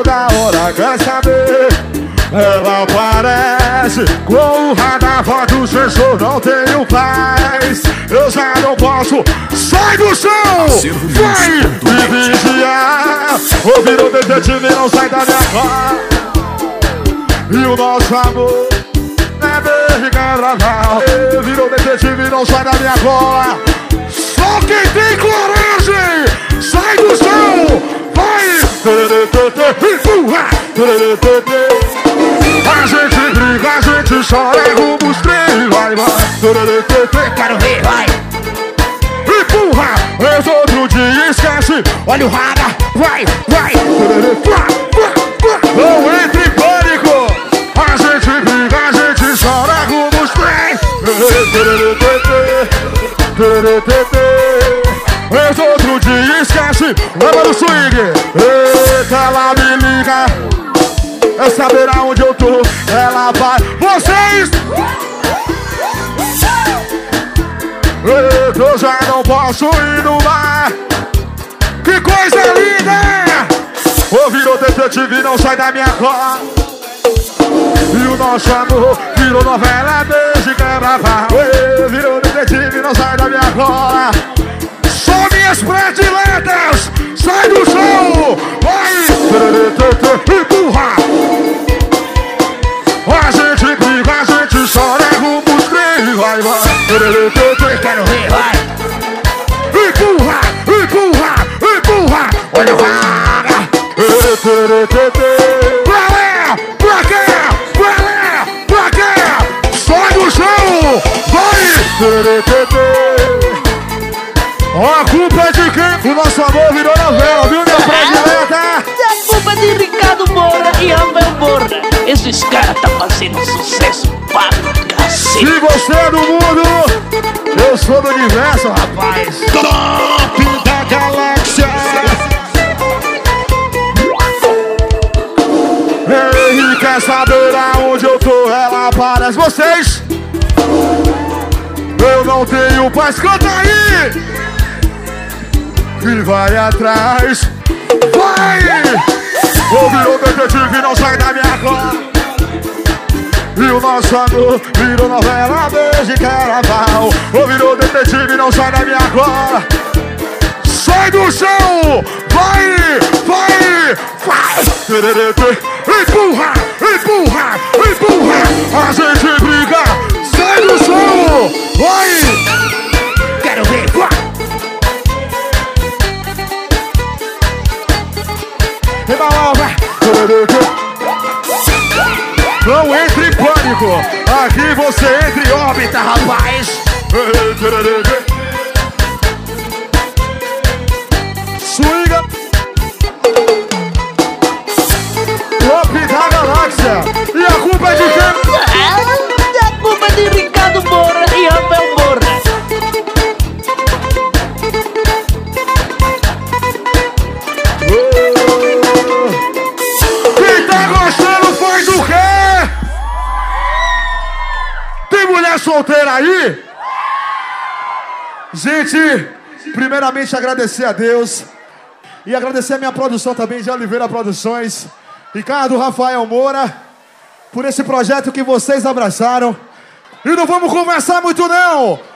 toda hora quer saber. Ela aparece com o radar, forte o sensor, não tenho paz. Eu já não posso, sai do chão, vai me vigiar. Ouvir o detetive não sai da minha cara. E o nosso amor é beijo carnaval. Virou detetive não sai da minha cola. Só quem tem coragem, sai do chão, vai. Empurra. A gente briga, a gente chora, rumo os três, vai, vai. Quero ver, vai. Empurra, esse outro dia esquece. Olha o radar, vai. Não entre em pânico. A gente briga, a gente chora, rumo os três. Esse outro dia esquece. Leva no swing. Eita, ela me liga. É saber aonde eu tô. Ela vai. Vocês! Eu já não posso ir no mar. Que coisa linda! Ouvir o detetive não sai da minha cola. E o nosso amor virou novela, beijo e carnaval. Virou detetive não sai da minha cola. Só minhas prediletas, sai do chão, vai! Empurra! A gente briga, a gente chora, rumo os três, vai, vai! Quero ver, vai. Empurra! Olha o radar. Pra cá! Sai do chão, vai! Ó, a culpa é de quem? O nosso amor virou novela, viu, minha predileta? A culpa é de Ricardo Moura e Rafael Moura. Esses caras tá fazendo sucesso para o cacete. Se você é do mundo, eu sou do universo, rapaz. Top da galáxia. Ei, quer saber aonde eu tô? Ela aparece. Vocês? Eu não tenho paz, canta aí! Que vai atrás, vai! Ouvir o detetive não sai da minha cola. E o nosso amor virou novela, beijo e carnaval. Ouvir o detetive não sai da minha cola. Sai do chão, vai! Empurra! A gente briga, sai do chão, vai! Quero ver, vai. Não entre em pânico. Aqui você entra em órbita, rapaz. Swinga. Top da galáxia. E a culpa é de quem? A culpa é de Ricardo Moura e Rafael Moura. Quem tá gostando faz o quê? Tem mulher solteira aí? Gente, primeiramente agradecer a Deus e agradecer a minha produção também, de Oliveira Produções, Ricardo, Rafael Moura, por esse projeto que vocês abraçaram. E não vamos conversar muito não.